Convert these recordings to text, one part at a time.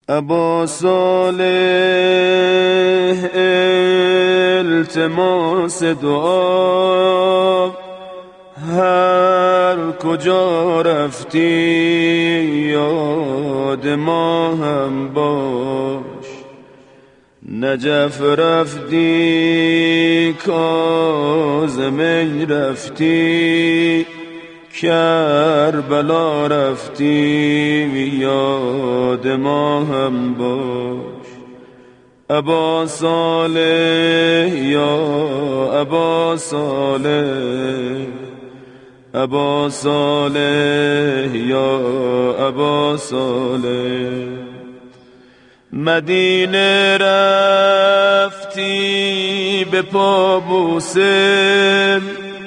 ابا صالح التماس دعا، هر کجا رفتی یاد ما هم باش. نجف رفتی کاظمی رفتی، کربلا رفتی یاد ما هم باش. ابا صالح یا ابا صالح، ابا صالح یا ابا صالح. مدینه رفتی به پا بوسه،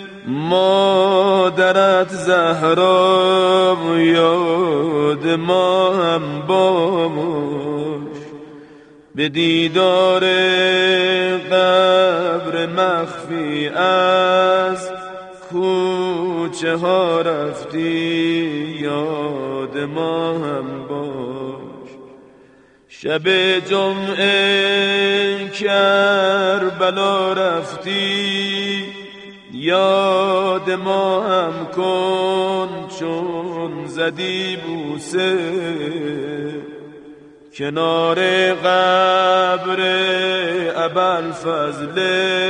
مادرت زهرا یاد ما هم باش. به دیدار قبر مخفی از کوچه ها رفتی یاد ما هم باش. شب جمعه کربلا رفتی یاد ما هم کن چون زدی بوسه. کنار قبر ابوالفضل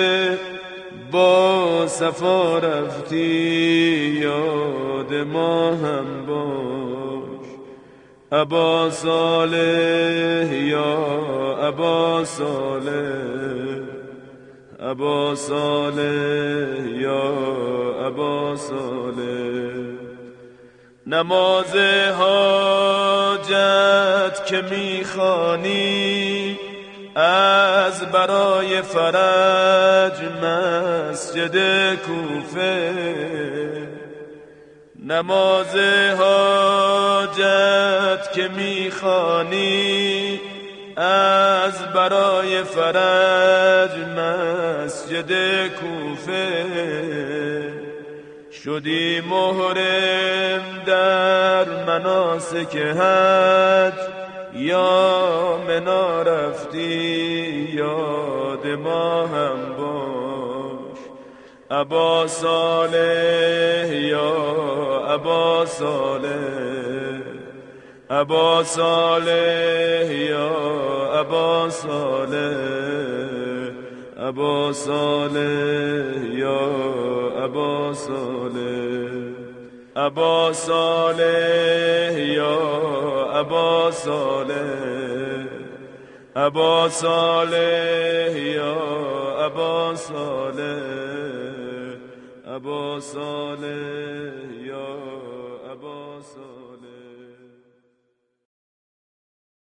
با صفا رفتی یاد ما هم باش. ابا صالح یا ابا صالح، ابا صالح یا ابا صالح. نماز حاجت که میخوانی از برای فرج مسجد کوفه. نماز حاجت که میخوانی از برای فرج مسجد کوفه. شدی محرم در مناسک حج یا منا رفتی یاد ما هم باش. ابا صالح یا ابا صالح، ابا صالح یا ابا صالح، ابا صالح یا ابا صالح. ابا صالح یا ابا صالح، ابا صالح یا ابا صالح، ابا صالح.